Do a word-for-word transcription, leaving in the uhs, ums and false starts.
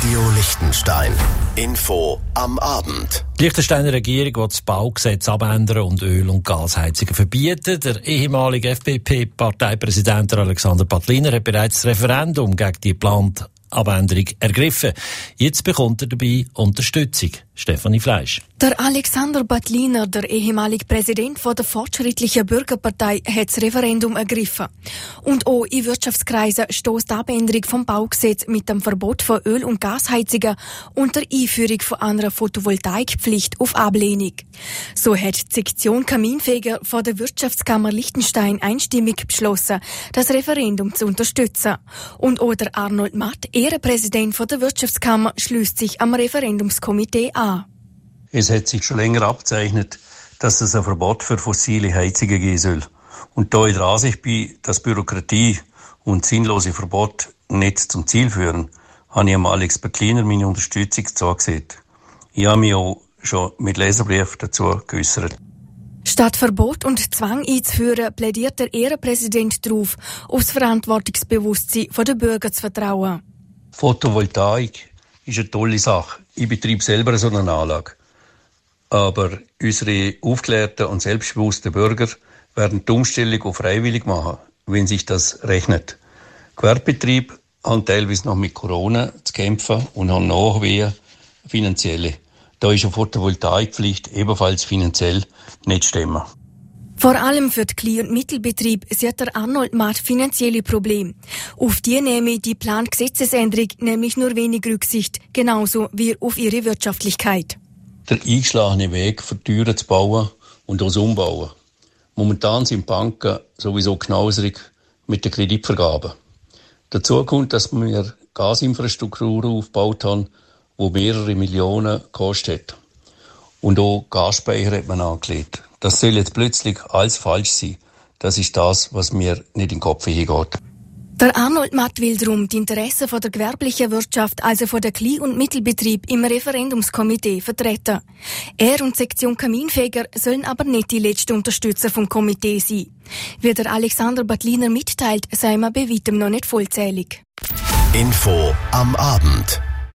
Radio Liechtenstein. Info am Abend. Die Liechtensteiner Regierung will das Baugesetz abändern und Öl- und Gasheizungen verbieten. Der ehemalige F D P-Parteipräsident Alexander Battliner hat bereits das Referendum gegen die geplante Abänderung ergriffen. Jetzt bekommt er dabei Unterstützung. Stefanie Fleisch. Der Alexander Battliner, der ehemalige Präsident von der Fortschrittlichen Bürgerpartei, hat das Referendum ergriffen. Und auch in Wirtschaftskreisen stößt die Abänderung vom Baugesetz mit dem Verbot von Öl- und Gasheizungen und der Einführung von einer Photovoltaikpflicht auf Ablehnung. So hat die Sektion Kaminfeger von der Wirtschaftskammer Liechtenstein einstimmig beschlossen, das Referendum zu unterstützen. Und auch der Arnold Matt, Ehrenpräsident von der Wirtschaftskammer, schließt sich am Referendumskomitee an. Es hat sich schon länger abzeichnet, dass es ein Verbot für fossile Heizungen geben soll. Und da ich der Ansicht bin, dass Bürokratie und sinnlose Verbote nicht zum Ziel führen, habe ich am Alex Battliner meine Unterstützung zugesehen. Ich habe mich auch schon mit Leserbrief dazu geäussert. Statt Verbot und Zwang einzuführen, plädiert der Ehrenpräsident darauf, aufs Verantwortungsbewusstsein der Bürger zu vertrauen. Photovoltaik ist eine tolle Sache. Ich betreibe selber so eine Anlage. Aber unsere aufgeklärten und selbstbewussten Bürger werden die Umstellung auf freiwillig machen, wenn sich das rechnet. Gewerbebetriebe haben teilweise noch mit Corona zu kämpfen und haben Nachwehen finanzielle. Da ist eine Photovoltaikpflicht ebenfalls finanziell nicht stemmen. Vor allem für die Klein- und Mittelbetriebe sieht der Arnold Matt finanzielle Probleme. Auf die nehme die geplante Gesetzesänderung nämlich nur wenig Rücksicht, genauso wie auf ihre Wirtschaftlichkeit. Der eingeschlagene Weg für Türen zu bauen und das Umbauen. Momentan sind Banken sowieso knauserig mit der Kreditvergabe. Dazu kommt, dass wir Gasinfrastruktur aufgebaut haben, die mehrere Millionen gekostet hat. Und auch Gasspeicher hat man angelegt. Das soll jetzt plötzlich alles falsch sein. Das ist das, was mir nicht in den Kopf hingeht. Der Arnold Matt will darum die Interessen von der gewerblichen Wirtschaft, also von der Klein- und Mittelbetrieb, im Referendumskomitee vertreten. Er und die Sektion Kaminfeger sollen aber nicht die letzten Unterstützer vom Komitee sein. Wie der Alexander Battliner mitteilt, sei man bei weitem noch nicht vollzählig. Info am Abend.